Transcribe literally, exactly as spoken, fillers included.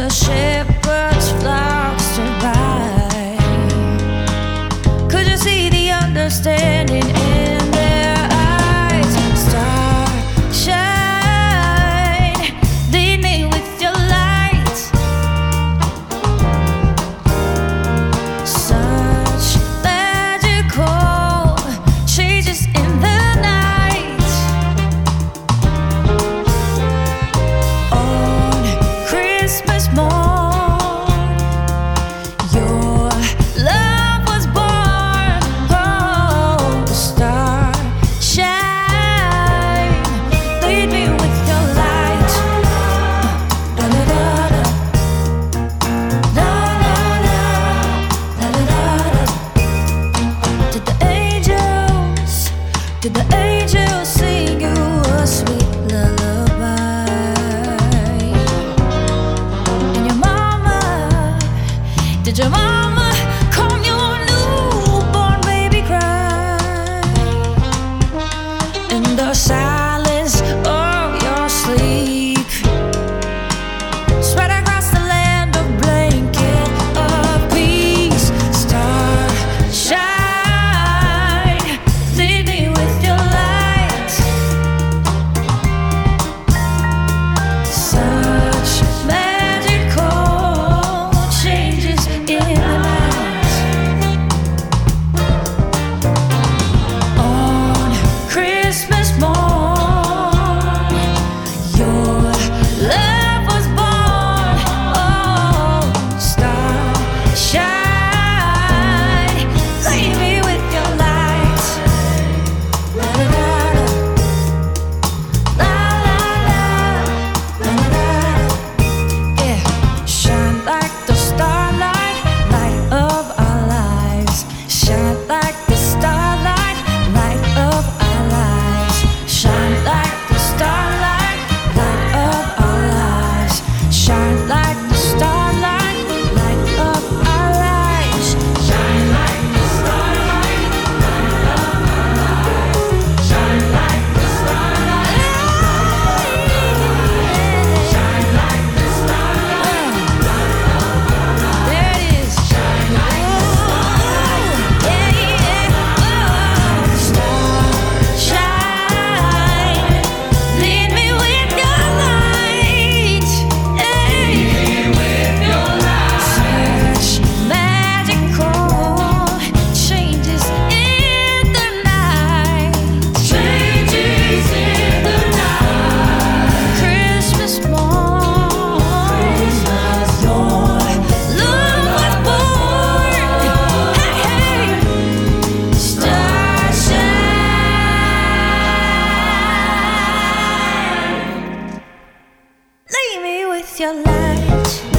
the shepherds' flocks to buy. Could you see the understanding in their eyes? Starshine, lead me with your light. Such magical changes in the night. On Christmas morn, your love was born. Oh, star shine, lead me with your light. Da da da da, da da da, da da da. Did the angels, did the angels sing you a sweet lullaby? And your mama, did your mama calm your newborn baby cry? In the silence of your sleep, spread across the land a blanket of peace. Starshine, lead me with your light. Such magical changes in the night. On Christmas morn, your love was born. Oh, starshine, lead me with your light. La la la la, la la la, la la. Yeah, shine like the starlight, light of our lives. Shine like the starlight, light of our lives. Shine like the starlight, light of our lives. Shine like the starlight, light of our lives. Shine like the starlight, light of our lives. Shine like the starlight, shine like the starlight, light of our lives. There it is. Shine like the starlight, yeah, yeah. Oh, starshine, lead me with your light. Lead me with your light. Such magical changes in the night. Changes in the night. Christmas morn, your love was born. Hey, hey, starshine, lead me with your light.